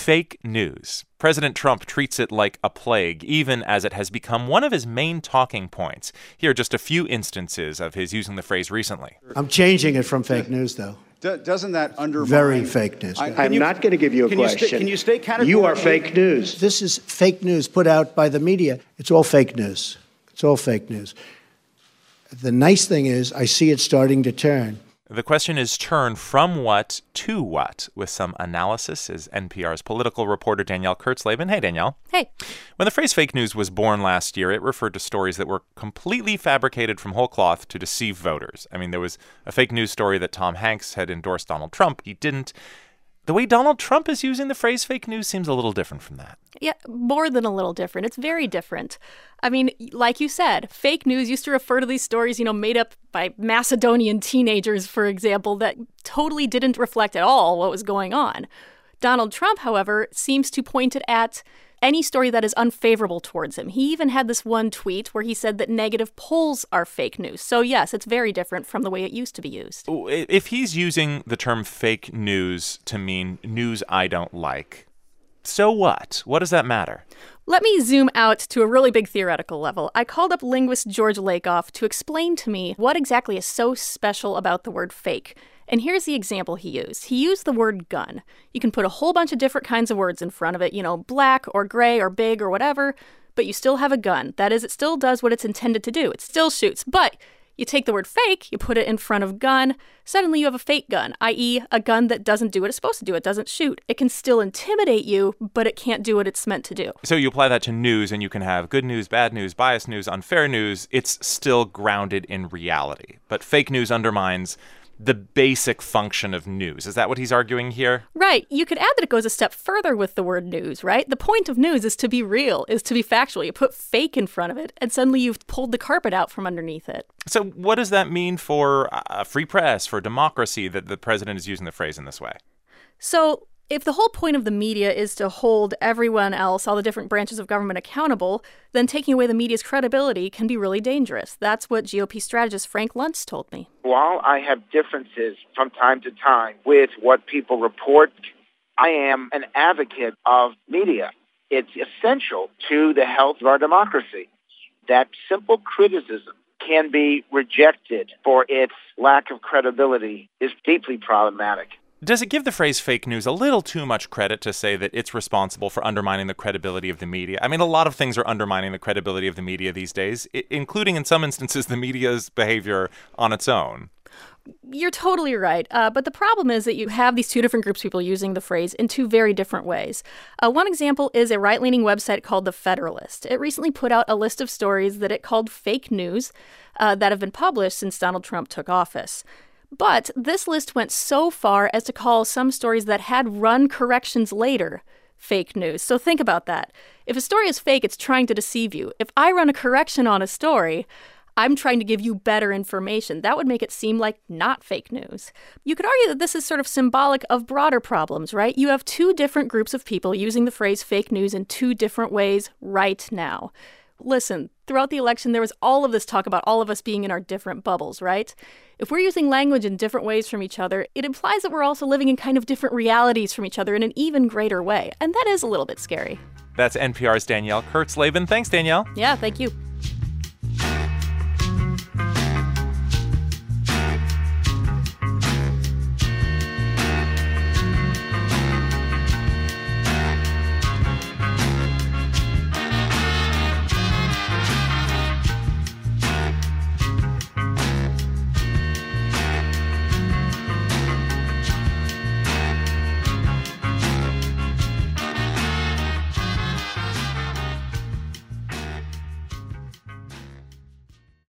Fake news. President Trump treats it like a plague, even as it has become one of his main talking points. Here are just a few instances of his using the phrase recently. I'm changing it from fake news, though. Doesn't that undermine... Very fake news. I'm not going to give you a question. Can you state categorically... You are fake news. This is fake news put out by the media. It's all fake news. It's all fake news. The nice thing is I see it starting to turn. The question is turn from what to what, with some analysis, is NPR's political reporter Danielle Kurtzleben. Hey, Danielle. Hey. When the phrase fake news was born last year, it referred to stories that were completely fabricated from whole cloth to deceive voters. I mean, there was a fake news story that Tom Hanks had endorsed Donald Trump. He didn't. The way Donald Trump is using the phrase fake news seems a little different from that. Yeah, more than a little different. It's very different. I mean, like you said, fake news used to refer to these stories, made up by Macedonian teenagers, for example, that totally didn't reflect at all what was going on. Donald Trump, however, seems to point it at any story that is unfavorable towards him. He even had this one tweet where he said that negative polls are fake news. So yes, it's very different from the way it used to be used. If he's using the term fake news to mean news I don't like, so what? What does that matter? Let me zoom out to a really big theoretical level. I called up linguist George Lakoff to explain to me what exactly is so special about the word fake. And here's the example he used. He used the word gun. You can put a whole bunch of different kinds of words in front of it, black or gray or big or whatever, but you still have a gun. That is, it still does what it's intended to do. It still shoots. But you take the word fake, you put it in front of gun, suddenly you have a fake gun, i.e. a gun that doesn't do what it's supposed to do. It doesn't shoot. It can still intimidate you, but it can't do what it's meant to do. So you apply that to news, and you can have good news, bad news, biased news, unfair news. It's still grounded in reality. But fake news undermines the basic function of news. Is that what he's arguing here? Right. You could add that it goes a step further with the word news, right? The point of news is to be real, is to be factual. You put fake in front of it, and suddenly you've pulled the carpet out from underneath it. So what does that mean for free press, for democracy, that the president is using the phrase in this way? So if the whole point of the media is to hold everyone else, all the different branches of government, accountable, then taking away the media's credibility can be really dangerous. That's what GOP strategist Frank Luntz told me. While I have differences from time to time with what people report, I am an advocate of media. It's essential to the health of our democracy. That simple criticism can be rejected for its lack of credibility is deeply problematic. Does it give the phrase fake news a little too much credit to say that it's responsible for undermining the credibility of the media? I mean, a lot of things are undermining the credibility of the media these days, including in some instances the media's behavior on its own. You're totally right. But the problem is that you have these two different groups of people using the phrase in two very different ways. One example is a right-leaning website called The Federalist. It recently put out a list of stories that it called fake news that have been published since Donald Trump took office. But this list went so far as to call some stories that had run corrections later fake news. So think about that. If a story is fake, it's trying to deceive you. If I run a correction on a story, I'm trying to give you better information. That would make it seem like not fake news. You could argue that this is sort of symbolic of broader problems, right? You have two different groups of people using the phrase fake news in two different ways right now. Listen, throughout the election, there was all of this talk about all of us being in our different bubbles, right? If we're using language in different ways from each other, it implies that we're also living in kind of different realities from each other in an even greater way. And that is a little bit scary. That's NPR's Danielle Kurtzleben. Thanks, Danielle. Yeah, thank you.